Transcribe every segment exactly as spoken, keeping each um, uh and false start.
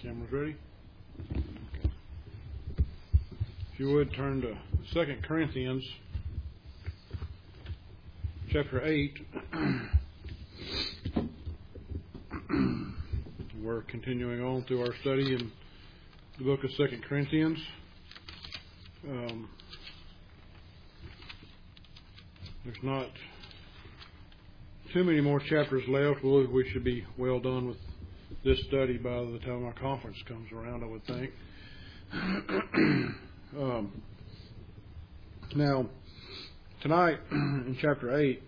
Camera's ready? If you would turn to Second Corinthians chapter eight. We're continuing on through our study in the book of Second Corinthians. Um, there's not too many more chapters left. Well, we should be well done with this study by the time our conference comes around, I would think. um, now, tonight in chapter eight,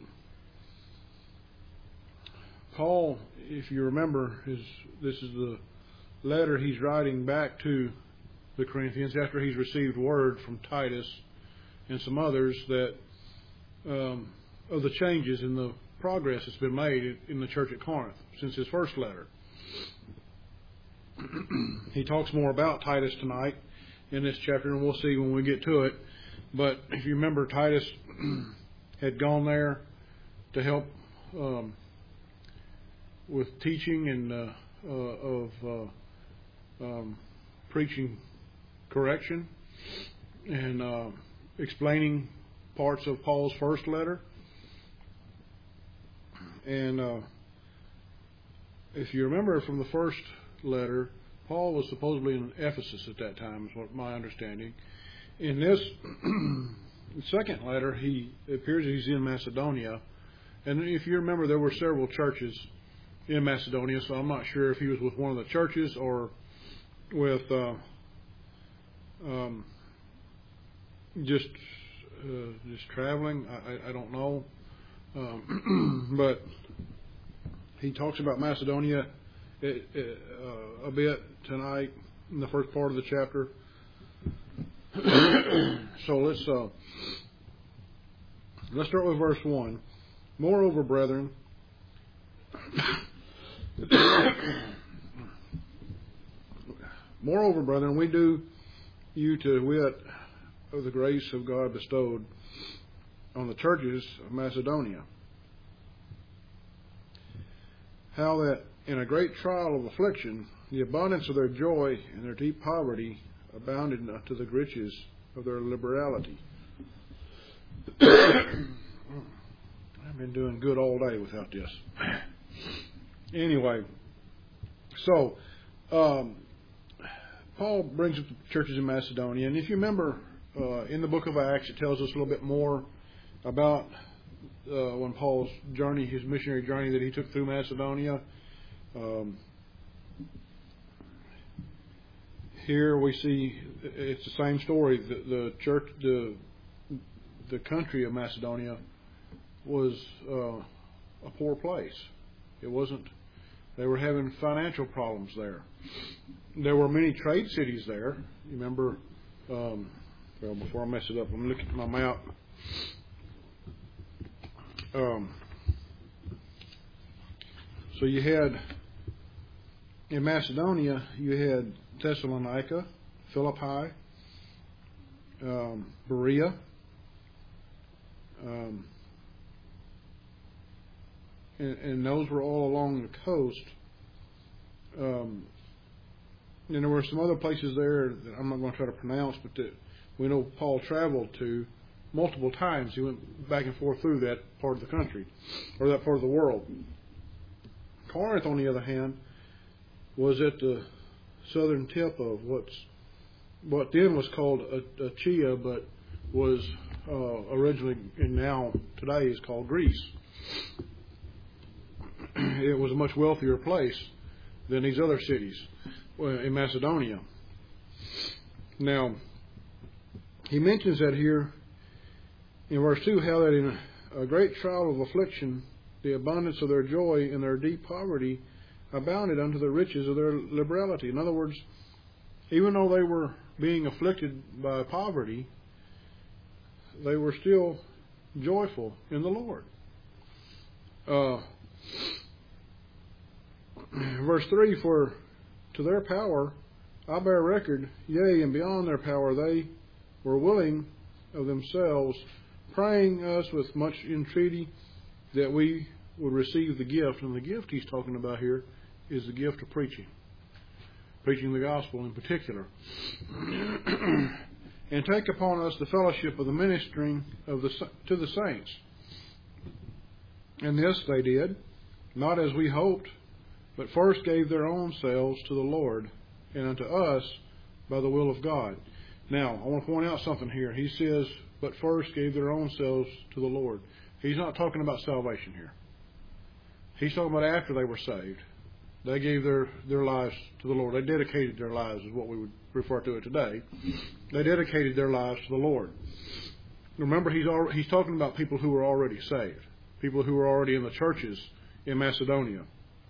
Paul, if you remember, is this is the letter he's writing back to the Corinthians after he's received word from Titus and some others that um, of the changes in the progress that's been made in the church at Corinth since his first letter. He talks more about Titus tonight in this chapter, and we'll see when we get to it. But if you remember, Titus had gone there to help um, with teaching and uh, uh, of uh, um, preaching correction and uh, explaining parts of Paul's first letter. And uh, if you remember from the first letter, Paul was supposedly in Ephesus at that time, is what my understanding. In this second letter, he it appears he's in Macedonia. And if you remember, there were several churches in Macedonia, so I'm not sure if he was with one of the churches or with uh, um, just uh, just traveling. I, I don't know. Um, but he talks about Macedonia it, it, uh, a bit tonight in the first part of the chapter. So let's uh, let's start with verse one. Moreover, brethren, moreover, brethren, we do you to wit of the grace of God bestowed on the churches of Macedonia, how that in a great trial of affliction, the abundance of their joy and their deep poverty abounded unto the riches of their liberality. I've been doing good all day without this. Anyway, so um, Paul brings up the churches in Macedonia, and if you remember uh, in the book of Acts, it tells us a little bit more about uh, when Paul's journey, his missionary journey that he took through Macedonia. Um, here we see it's the same story. The, the church, the the country of Macedonia was uh, a poor place. It wasn't. They were having financial problems there. There were many trade cities there. You remember? Um, well, before I mess it up, I'm looking at my map. Um, so you had in Macedonia, you had Thessalonica, Philippi, um, Berea, um, and, and those were all along the coast. Um, and there were some other places there that I'm not going to try to pronounce, but that we know Paul traveled to multiple times. He went back and forth through that part of the country, or that part of the world. Corinth, on the other hand, was at the southern tip of what's what then was called Achaia, but was uh, originally and now today is called Greece. It was a much wealthier place than these other cities in Macedonia. Now, he mentions that here in verse two, how that in a great trial of affliction, the abundance of their joy and their deep poverty abounded unto the riches of their liberality. In other words, even though they were being afflicted by poverty, they were still joyful in the Lord. Uh, verse three, for to their power I bear record, yea, and beyond their power they were willing of themselves, praying us with much entreaty that we would receive the gift. And the gift he's talking about here is the gift of preaching. preaching the gospel in particular. And take upon us the fellowship of the ministering of the to the saints. And this they did, not as we hoped, but first gave their own selves to the Lord, and unto us by the will of God. Now, I want to point out something here. He says, but first gave their own selves to the Lord. He's not talking about salvation here. He's talking about after they were saved. They gave their, their lives to the Lord. They dedicated their lives, is what we would refer to it today. They dedicated their lives to the Lord. Remember, he's al- he's talking about people who were already saved, people who were already in the churches in Macedonia.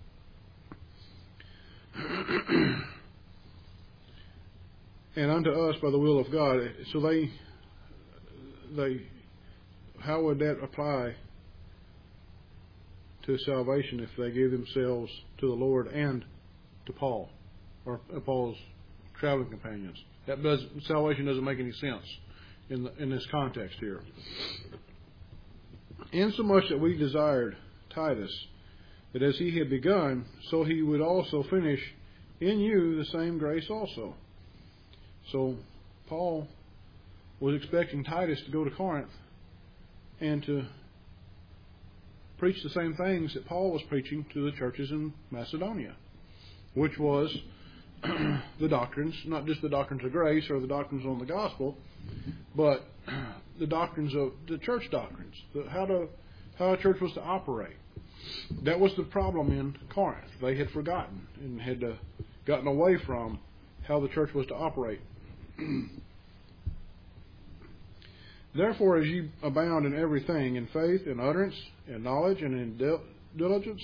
And unto us by the will of God. So they, they, how would that apply to salvation if they gave themselves to the Lord and to Paul, or Paul's traveling companions? That does, salvation doesn't make any sense in the, in this context here. Insomuch that we desired Titus, that as he had begun, so he would also finish in you the same grace also. So Paul was expecting Titus to go to Corinth and to preach the same things that Paul was preaching to the churches in Macedonia, which was the doctrines, not just the doctrines of grace or the doctrines on the gospel, but the doctrines of the church doctrines, the, how to how a church was to operate. That was the problem in Corinth. They had forgotten and had uh, gotten away from how the church was to operate. Therefore, as ye abound in everything, in faith, in utterance, in knowledge, and in dil- diligence,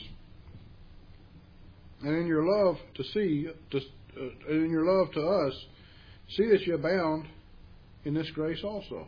and in your love to see, to, uh, in your love to us, see that ye abound in this grace also.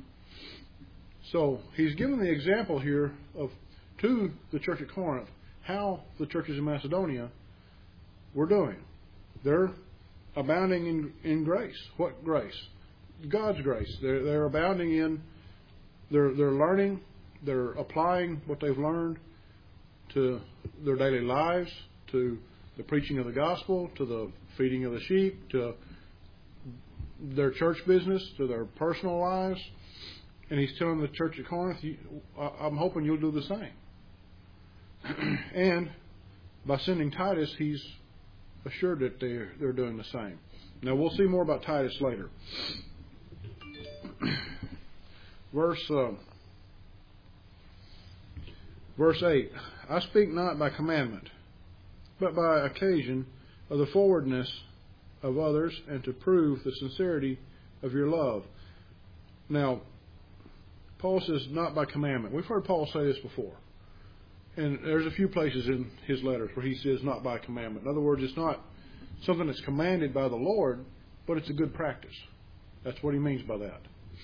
So he's given the example here of to the church at Corinth how the churches in Macedonia were doing. They're abounding in, in grace. What grace? God's grace. They're, they're abounding in, they're, they're learning, they're applying what they've learned to their daily lives, to the preaching of the gospel, to the feeding of the sheep, to their church business, to their personal lives. And he's telling the church at Corinth, I'm hoping you'll do the same. And by sending Titus, he's assured that they're, they're doing the same. Now, we'll see more about Titus later. Verse uh, verse eight, I speak not by commandment, but by occasion of the forwardness of others, and to prove the sincerity of your love. Now, Paul says not by commandment. We've heard Paul say this before. And there's a few places in his letters where he says not by commandment. In other words, it's not something that's commanded by the Lord, but it's a good practice. That's what he means by that.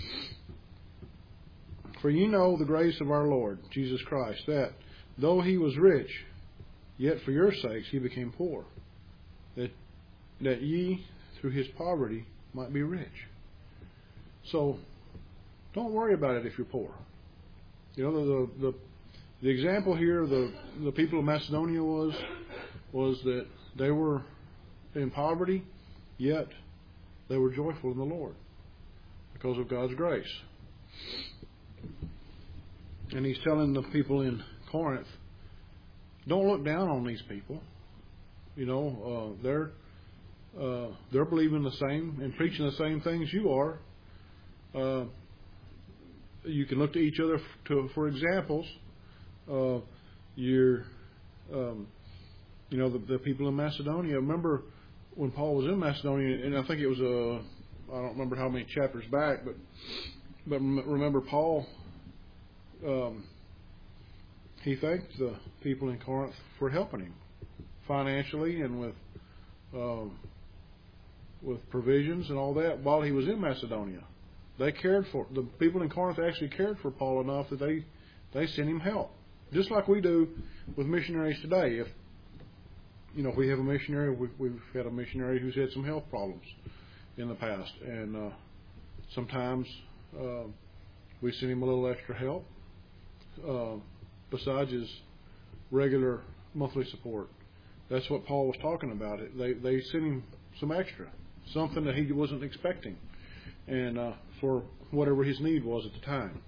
For ye know the grace of our Lord Jesus Christ, that though he was rich, yet for your sakes he became poor, that that ye through his poverty might be rich. So don't worry about it if you're poor. You know, the the, the example here, the the people of Macedonia was was that they were in poverty, yet they were joyful in the Lord because of God's grace. And he's telling the people in Corinth, don't look down on these people. You know, uh, they're uh, they're believing the same and preaching the same things you are. Uh, you can look to each other to, for examples. Uh, you're, um, you know, the, the people in Macedonia. Remember when Paul was in Macedonia, and I think it was a, I don't remember how many chapters back, but but remember Paul. Um, he thanked the people in Corinth for helping him financially and with um, with provisions and all that while he was in Macedonia. They cared for the people in Corinth. Actually cared for Paul enough that they they sent him help, just like we do with missionaries today. If you know, if we have a missionary, we, we've had a missionary who's had some health problems in the past, and uh, sometimes uh, we send him a little extra help. Uh, besides his regular monthly support. That's what Paul was talking about. They they sent him some extra, something that he wasn't expecting, and uh, for whatever his need was at the time.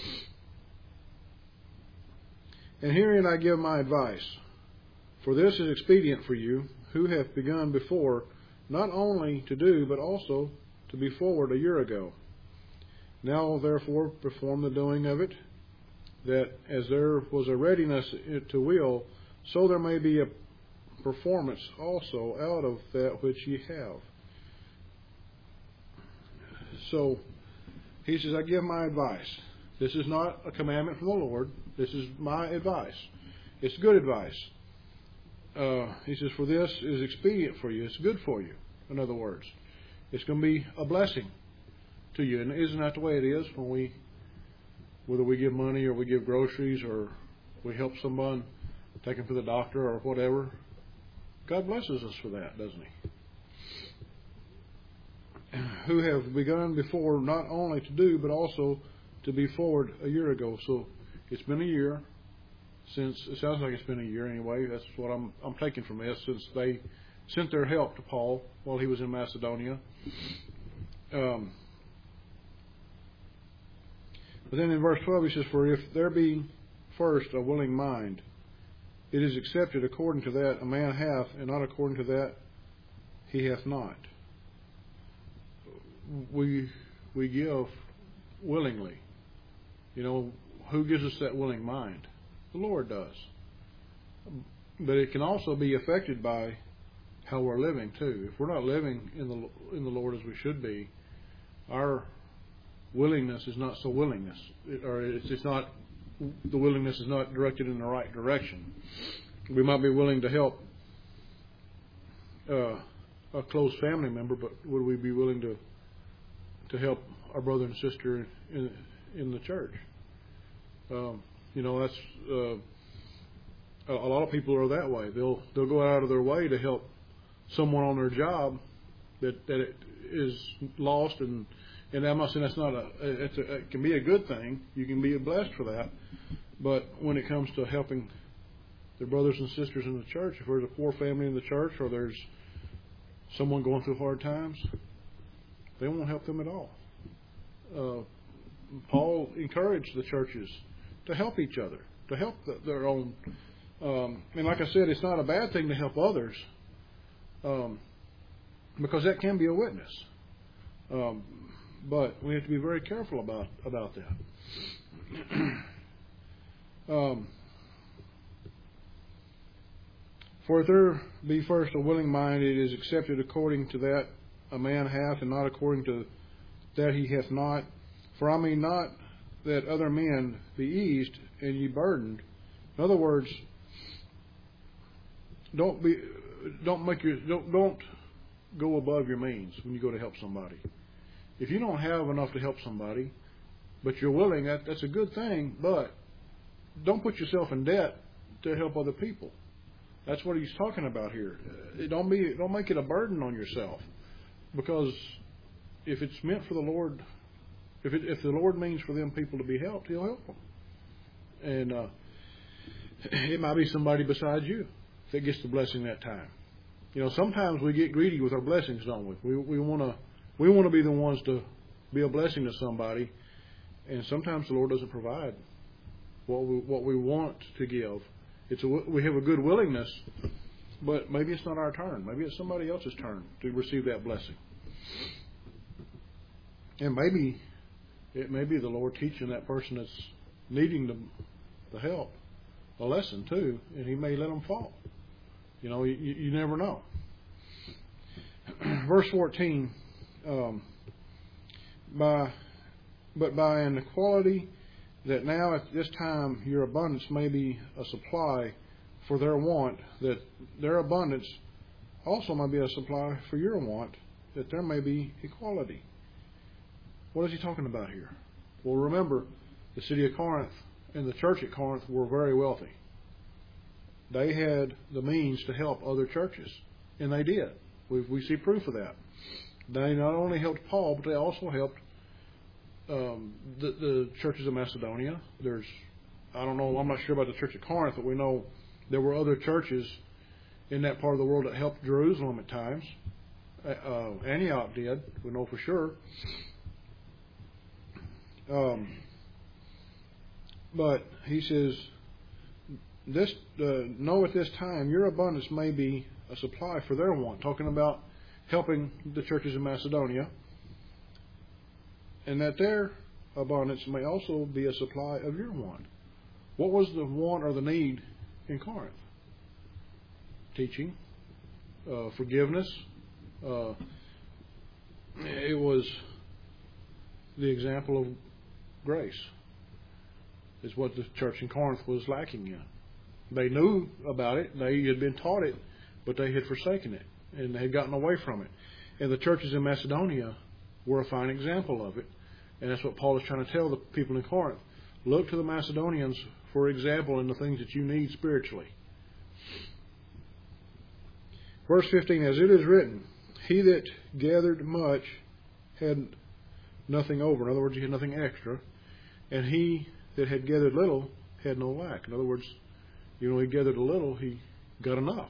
And herein I give my advice, for this is expedient for you, who have begun before, not only to do, but also to be forward a year ago. Now therefore perform the doing of it, that as there was a readiness to will, so there may be a performance also out of that which ye have. So he says, I give my advice. This is not a commandment from the Lord. This is my advice. It's good advice. Uh, he says, for this is expedient for you. It's good for you. In other words, it's going to be a blessing to you. And isn't that the way it is when we, whether we give money or we give groceries or we help someone, take them to the doctor or whatever? God blesses us for that, doesn't He? Who have begun before not only to do, but also to be forward a year ago. So it's been a year since, it sounds like it's been a year anyway. That's what I'm I'm taking from this, since they sent their help to Paul while he was in Macedonia. Um, but then in verse twelve he says, for if there be first a willing mind, it is accepted according to that a man hath, and not according to that he hath not. We we give willingly. You know, who gives us that willing mind? The Lord does. But it can also be affected by how we're living too. If we're not living in the in the Lord as we should be, our willingness is not so willingness, it, or it's, it's not. The willingness is not directed in the right direction. We might be willing to help uh, a close family member, but would we be willing to to help our brother and sister in in the church? Um, you know, that's uh, a, a lot of people are that way. They'll they'll go out of their way to help someone on their job that that it is lost, and and I'm not saying that's not a it's a, it can be a good thing. You can be blessed for that, but when it comes to helping their brothers and sisters in the church, if there's a poor family in the church, or there's someone going through hard times, they won't help them at all. Uh, Paul encouraged the churches to help each other, to help the, their own. Um, and like I said, it's not a bad thing to help others, um, because that can be a witness. Um, but we have to be very careful about about that. um, For if there be first a willing mind, it is accepted according to that a man hath, and not according to that he hath not. For I mean not that other men be eased and ye burdened. In other words, don't be, don't make your, don't, don't go above your means when you go to help somebody. If you don't have enough to help somebody, but you're willing, that, that's a good thing. But don't put yourself in debt to help other people. That's what he's talking about here. It don't be, don't make it a burden on yourself, because if it's meant for the Lord, if it, if the Lord means for them people to be helped, He'll help them, and uh, it might be somebody besides you that gets the blessing that time. You know, sometimes we get greedy with our blessings, don't we? We we want to we want to be the ones to be a blessing to somebody, and sometimes the Lord doesn't provide what we what we want to give. It's a, we have a good willingness, but maybe it's not our turn. Maybe it's somebody else's turn to receive that blessing. And maybe it may be the Lord teaching that person that's needing the, the help a lesson too, and He may let them fall. You know, you, you never know. Verse fourteen, um, by but by an equality, that now at this time your abundance may be a supply for their want, that their abundance also may be a supply for your want, that there may be equality. What is he talking about here? Well, remember, the city of Corinth and the church at Corinth were very wealthy. They had the means to help other churches, and they did. We, we see proof of that. They not only helped Paul, but they also helped Um, the, the churches of Macedonia. There's, I don't know, I'm not sure about the church at Corinth, but we know there were other churches in that part of the world that helped Jerusalem at times. Uh, Antioch did, we know for sure. Um, but he says, "This uh, know at this time your abundance may be a supply for their want," talking about helping the churches in Macedonia, "and that their abundance may also be a supply of your want." What was the want or the need in Corinth? Teaching, uh, forgiveness. Uh, it was the example of grace. Is what the church in Corinth was lacking in. They knew about it. They had been taught it, but they had forsaken it, and they had gotten away from it. And the churches in Macedonia were a fine example of it. And that's what Paul is trying to tell the people in Corinth. Look to the Macedonians for example in the things that you need spiritually. Verse fifteen, "As it is written, he that gathered much had nothing over." In other words, he had nothing extra. "And he that had gathered little had no lack." In other words, you know, he gathered a little, he got enough.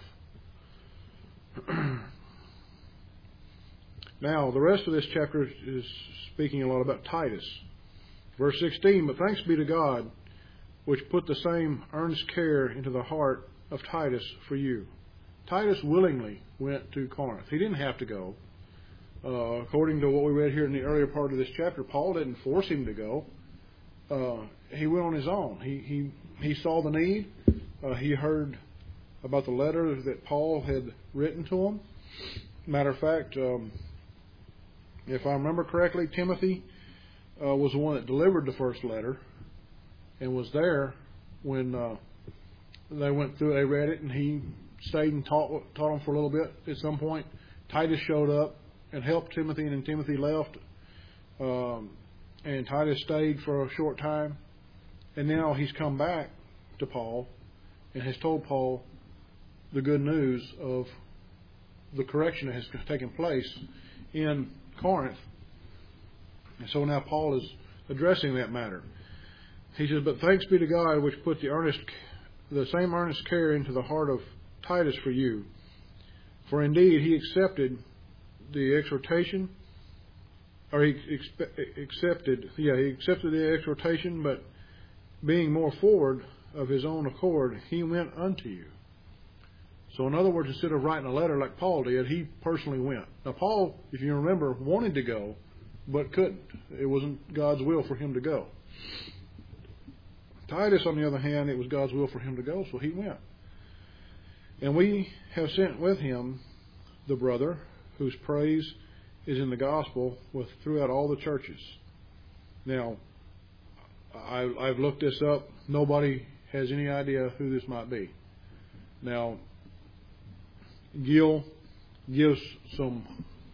Now, the rest of this chapter is speaking a lot about Titus. Verse sixteen, "But thanks be to God, which put the same earnest care into the heart of Titus for you." Titus willingly went to Corinth. He didn't have to go. Uh, according to what we read here in the earlier part of this chapter, Paul didn't force him to go. Uh, he went on his own. He he, he saw the need. Uh, he heard about the letter that Paul had written to him. Matter of fact, um, if I remember correctly, Timothy uh, was the one that delivered the first letter and was there when uh, they went through it. They read it, and he stayed and taught, taught them for a little bit. At some point, Titus showed up and helped Timothy, and then Timothy left. Um, and Titus stayed for a short time. And now he's come back to Paul and has told Paul the good news of the correction that has taken place in Corinth. And so now Paul is addressing that matter. He says, "But thanks be to God, which put the earnest, the same earnest care into the heart of Titus for you. For indeed he accepted the exhortation, or he expe- accepted, yeah, he accepted the exhortation, but being more forward of his own accord, he went unto you." So in other words, instead of writing a letter like Paul did, he personally went. Now Paul, if you remember, wanted to go, but couldn't. It wasn't God's will for him to go. Titus, on the other hand, it was God's will for him to go, so he went. "And we have sent with him the brother, whose praise is in the gospel with throughout all the churches." Now, I, I've looked this up. Nobody has any idea who this might be. Now, Gill gives some.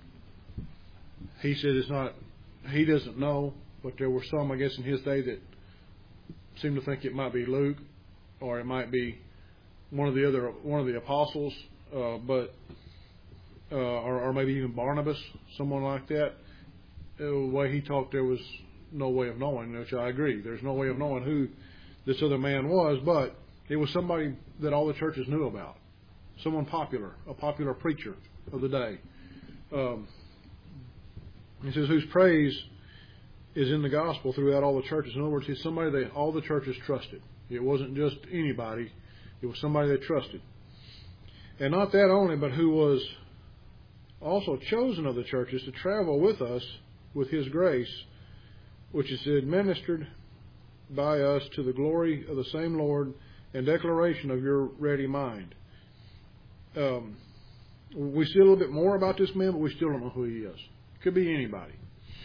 He said it's not. He doesn't know, but there were some, I guess, in his day that seemed to think it might be Luke, or it might be one of the other one of the apostles, uh, but uh, or, or maybe even Barnabas, someone like that. The way he talked, there was no way of knowing, which I agree. There's no way of knowing who this other man was, but it was somebody that all the churches knew about. Someone popular, a popular preacher of the day. Um, he says, whose praise is in the gospel throughout all the churches. In other words, he's somebody that all the churches trusted. It wasn't just anybody. It was somebody they trusted. And not that only, but who was also chosen of the churches to travel with us with his grace, which is administered by us to the glory of the same Lord and declaration of your ready mind. Um, we see a little bit more about this man, but we still don't know who he is. Could be anybody.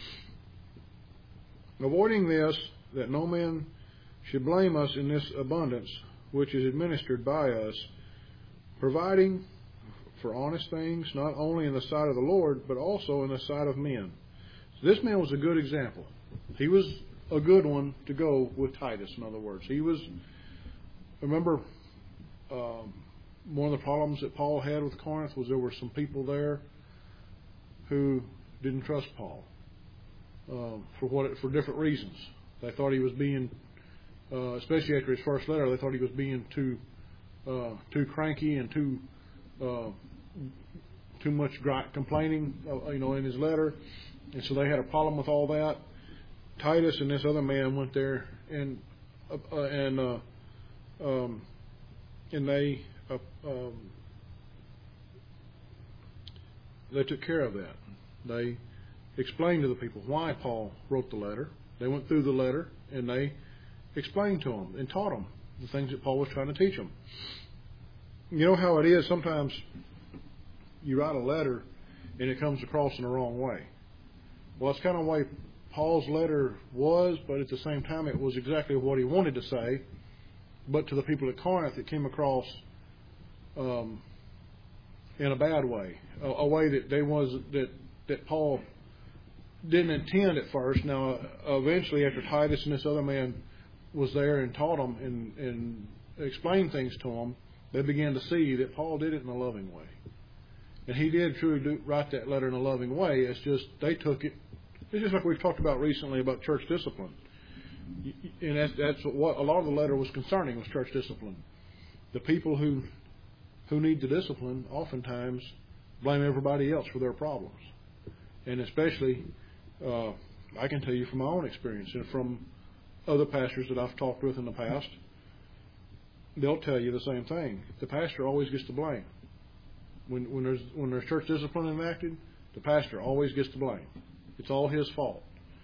Avoiding this, that no man should blame us in this abundance which is administered by us, providing for honest things, not only in the sight of the Lord, but also in the sight of men. So this man was a good example. He was a good one to go with Titus, in other words. He was, remember, um, one of the problems that Paul had with Corinth was there were some people there who didn't trust Paul um, for what for different reasons. They thought he was being, uh, especially after his first letter, they thought he was being too uh, too cranky and too uh, too much gri- complaining, uh, you know, in his letter, and so they had a problem with all that. Titus and this other man went there, and uh, and uh, um, and they uh, um, they took care of that. They explained to the people why Paul wrote the letter. They went through the letter and they explained to them and taught them the things that Paul was trying to teach them. You know how it is, sometimes you write a letter and it comes across in the wrong way. Well, that's kind of the way Paul's letter was, but at the same time it was exactly what he wanted to say. But to the people at Corinth, it came across um, in a bad way, a, a way that they was that that Paul didn't intend at first. Now, eventually, after Titus and this other man was there and taught them and, and explained things to them, they began to see that Paul did it in a loving way. And he did truly do, write that letter in a loving way. It's just they took it. It's just like we've talked about recently about church discipline. And that's, that's what a lot of the letter was concerning, was church discipline. The people who who need the discipline oftentimes blame everybody else for their problems. And especially, uh, I can tell you from my own experience and from other pastors that I've talked with in the past, they'll tell you the same thing. The pastor always gets the blame. When, when there's when there's church discipline enacted, the pastor always gets the blame. It's all his fault.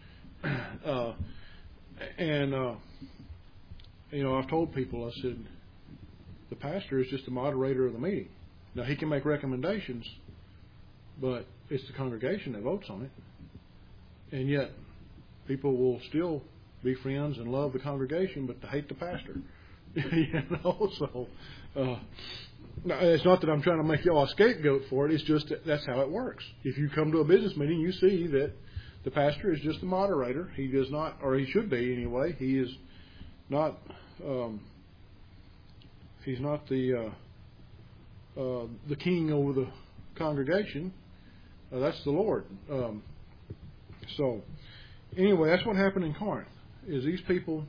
Uh, and, uh, you know, I've told people, I said, the pastor is just the moderator of the meeting. Now, he can make recommendations, but it's the congregation that votes on it. And yet, people will still be friends and love the congregation, but to hate the pastor. You know, so uh, it's not that I'm trying to make y'all a scapegoat for it. It's just that that's how it works. If you come to a business meeting, you see that the pastor is just the moderator. He does not, or he should be anyway. He is not. Um, he's not the uh, uh, the king over the congregation. Uh, that's the Lord. Um, so, anyway, that's what happened in Corinth. Is these people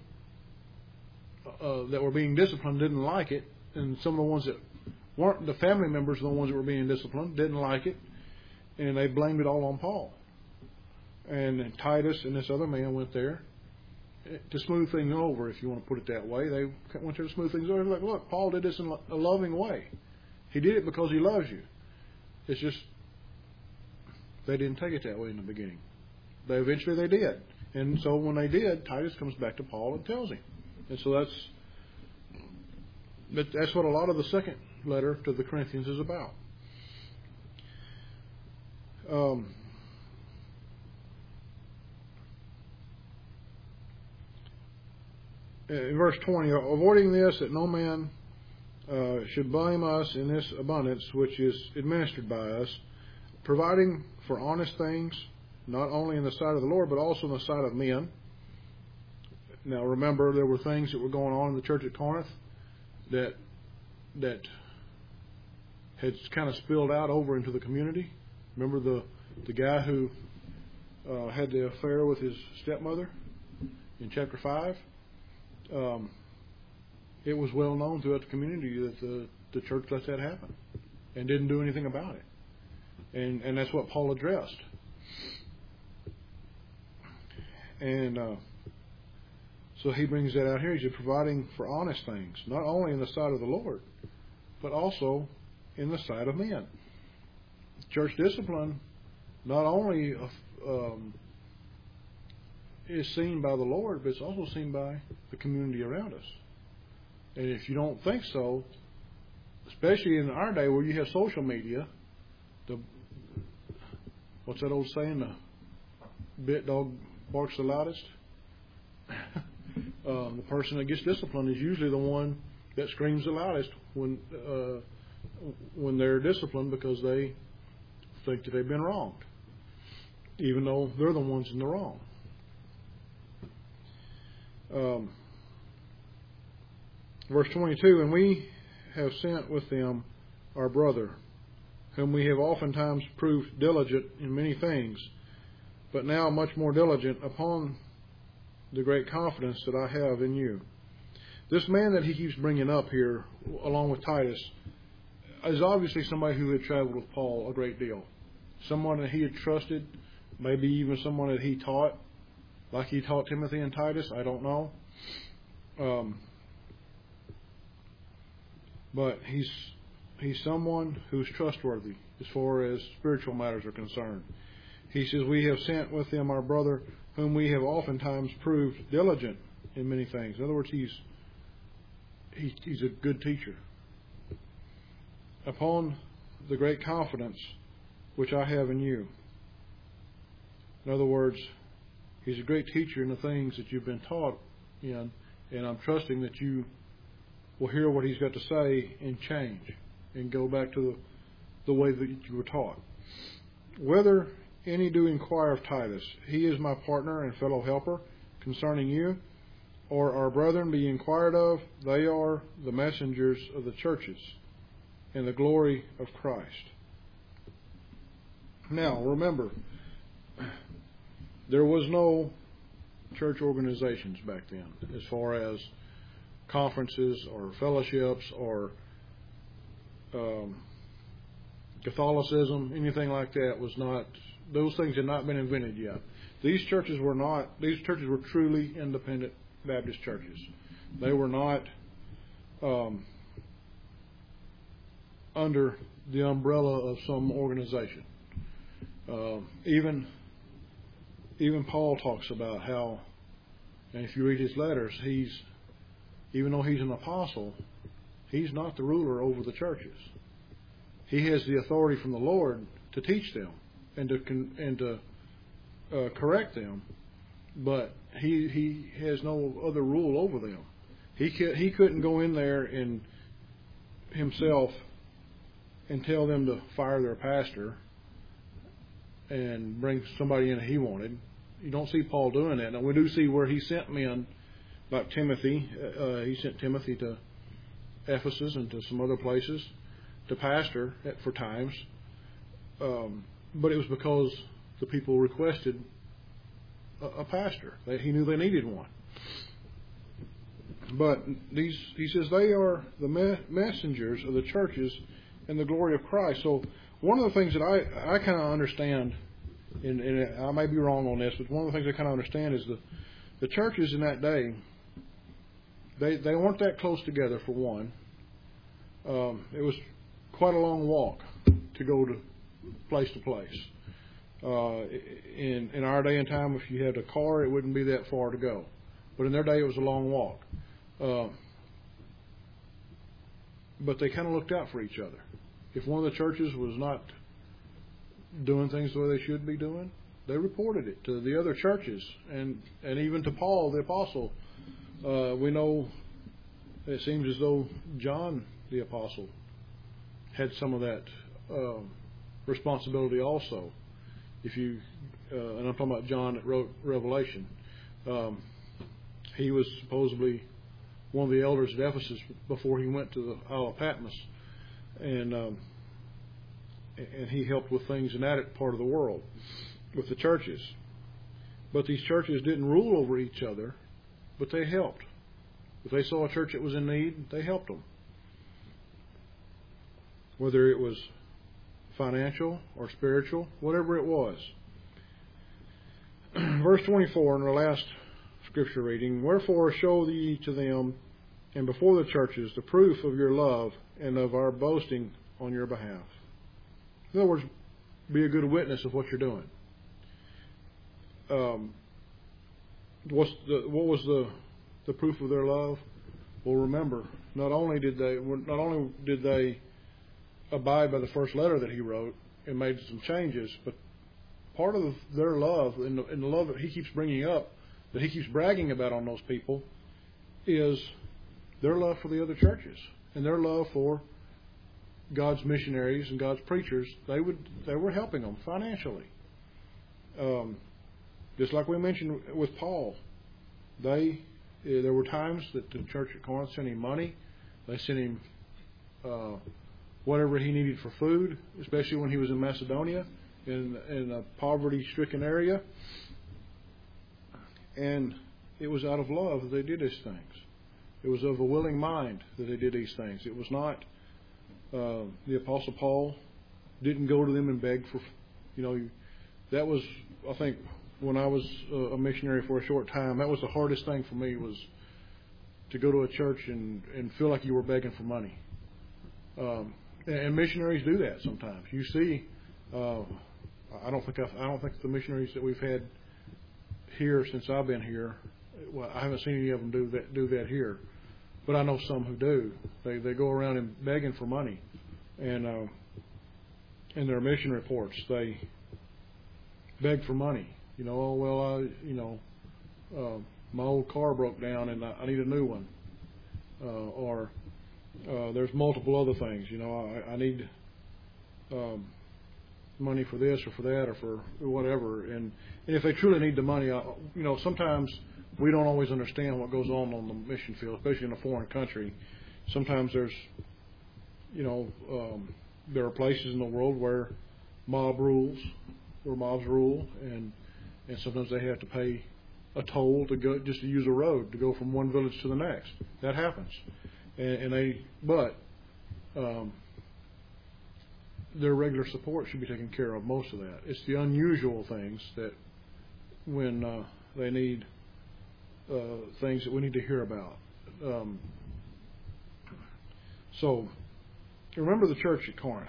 uh, that were being disciplined didn't like it, and some of the ones that weren't, the family members of the ones that were being disciplined, didn't like it, and they blamed it all on Paul. And Titus and this other man went there to smooth things over, if you want to put it that way. They went there to smooth things over. They're like, look, Paul did this in a loving way. He did it because he loves you. It's just they didn't take it that way in the beginning. They eventually they did. And so when they did, Titus comes back to Paul and tells him. And so that's that, that's what a lot of the second letter to the Corinthians is about. Um, in verse twenty, avoiding this, that no man uh, should blame us in this abundance which is administered by us, providing for honest things, not only in the sight of the Lord, but also in the sight of men. Now, remember, there were things that were going on in the church at Corinth that that had kind of spilled out over into the community. Remember the the guy who uh, had the affair with his stepmother in chapter five? Um, it was well known throughout the community that the, the church let that happen and didn't do anything about it. And and that's what Paul addressed. And uh, so he brings that out here. He's providing for honest things, not only in the sight of the Lord, but also in the sight of men. Church discipline not only um, is seen by the Lord, but it's also seen by the community around us. And if you don't think so, especially in our day where you have social media, the what's that old saying? The bit dog barks the loudest. uh, the person that gets disciplined is usually the one that screams the loudest when uh, when they're disciplined, because they think that they've been wronged, even though they're the ones in the wrong. Um, verse twenty-two, and we have sent with them our brother, whom we have oftentimes proved diligent in many things, but now much more diligent upon the great confidence that I have in you. This man that he keeps bringing up here, along with Titus, is obviously somebody who had traveled with Paul a great deal. Someone that he had trusted, maybe even someone that he taught, like he taught Timothy and Titus, I don't know. Um, but he's he's someone who's trustworthy as far as spiritual matters are concerned. He says, we have sent with him our brother, whom we have oftentimes proved diligent in many things. In other words, he's he, he's a good teacher. Upon the great confidence which I have in you. In other words, he's a great teacher in the things that you've been taught in, and I'm trusting that you will hear what he's got to say and change and go back to the, the way that you were taught. Whether any do inquire of Titus, he is my partner and fellow helper concerning you, or our brethren be inquired of, they are the messengers of the churches and the glory of Christ. Now, remember, there was no church organizations back then as far as conferences or fellowships or um, Catholicism, anything like that was not, those things had not been invented yet. These churches were not, these churches were truly independent Baptist churches. They were not um, under the umbrella of some organization. Uh, even even Paul talks about how, and if you read his letters, he's, even though he's an apostle, he's not the ruler over the churches. He has the authority from the Lord to teach them and to and to uh, correct them, but he he has no other rule over them. He he couldn't go in there and himself and tell them to fire their pastor and bring somebody in that he wanted. You don't see Paul doing that. Now, we do see where he sent men, like Timothy. Uh, he sent Timothy to Ephesus and to some other places to pastor at, for times. Um, but it was because the people requested a, a pastor. They, he knew they needed one. But these, he says, they are the me- messengers of the churches and the glory of Christ. So one of the things that I, I kind of understand, and, and I may be wrong on this, but one of the things I kind of understand is the, the churches in that day, they they weren't that close together, for one. Um, it was quite a long walk to go to place to place. Uh, in, in our day and time, if you had a car, it wouldn't be that far to go. But in their day, it was a long walk. Uh, but they kind of looked out for each other. If one of the churches was not doing things the way they should be doing, they reported it to the other churches and, and even to Paul, the apostle. Uh, we know it seems as though John, the apostle, had some of that uh, responsibility also. If you, uh, and I'm talking about John that wrote Revelation, um, he was supposedly one of the elders at Ephesus before he went to the Isle of Patmos. And um, and he helped with things in that part of the world, with the churches. But these churches didn't rule over each other, but they helped. If they saw a church that was in need, they helped them. Whether it was financial or spiritual, whatever it was. Verse twenty-four in our last scripture reading, wherefore show ye to them and before the churches the proof of your love and of our boasting on your behalf. In other words, be a good witness of what you're doing. Um, what's the, what was the the proof of their love? Well, remember, not only did they not only did they abide by the first letter that he wrote and made some changes, but part of their love and the, and the love that he keeps bringing up, that he keeps bragging about on those people, is their love for the other churches and their love for God's missionaries and God's preachers. They would they were helping them financially. Um, just like we mentioned with Paul, they uh, there were times that the church at Corinth sent him money. They sent him uh, whatever he needed for food, especially when he was in Macedonia, in in a poverty-stricken area. And it was out of love that they did these things. It was of a willing mind that they did these things. It was not Uh, the Apostle Paul didn't go to them and beg for, you know, that was, I think, when I was a missionary for a short time, that was the hardest thing for me, was to go to a church and, and feel like you were begging for money. Um, and, and missionaries do that sometimes. You see, uh, I don't think I've, I don't think the missionaries that we've had here since I've been here, well, I haven't seen any of them do that do that here, but I know some who do. They they go around and begging for money, and uh, in their mission reports they beg for money. You know, oh well, I you know, uh, my old car broke down and I, I need a new one, uh, or uh, there's multiple other things. You know, I, I need um, money for this or for that or for whatever. And, and if they truly need the money, I, you know, sometimes we don't always understand what goes on on the mission field, especially in a foreign country. Sometimes there's, you know, um, there are places in the world where mob rules, where mobs rule, and and sometimes they have to pay a toll to go just to use a road to go from one village to the next. That happens, and, and they but um, their regular support should be taken care of. Most of that. It's the unusual things that when uh, they need uh, things that we need to hear about. Um, so remember the church at Corinth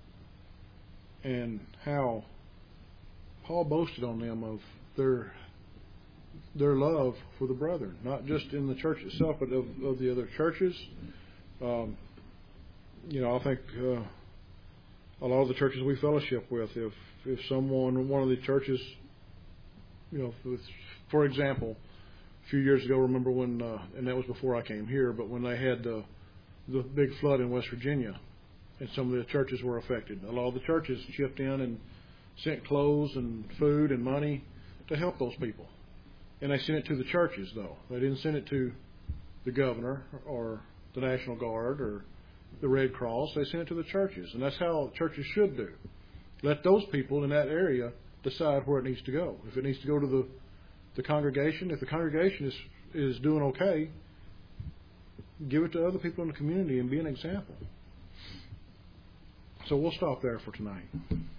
and how Paul boasted on them of their their love for the brethren, not just in the church itself, but of, of the other churches. Um, you know, I think uh, a lot of the churches we fellowship with, if if someone, one of the churches, you know, with, for example, a few years ago, remember when, uh, and that was before I came here, but when they had the the big flood in West Virginia, and some of the churches were affected, a lot of the churches chipped in and sent clothes and food and money to help those people. And they sent it to the churches, though. They didn't send it to the governor or the National Guard or the Red Cross. They sent it to the churches. And that's how churches should do. Let those people in that area decide where it needs to go. If it needs to go to the, the congregation, if the congregation is, is doing okay, give it to other people in the community and be an example. So we'll stop there for tonight.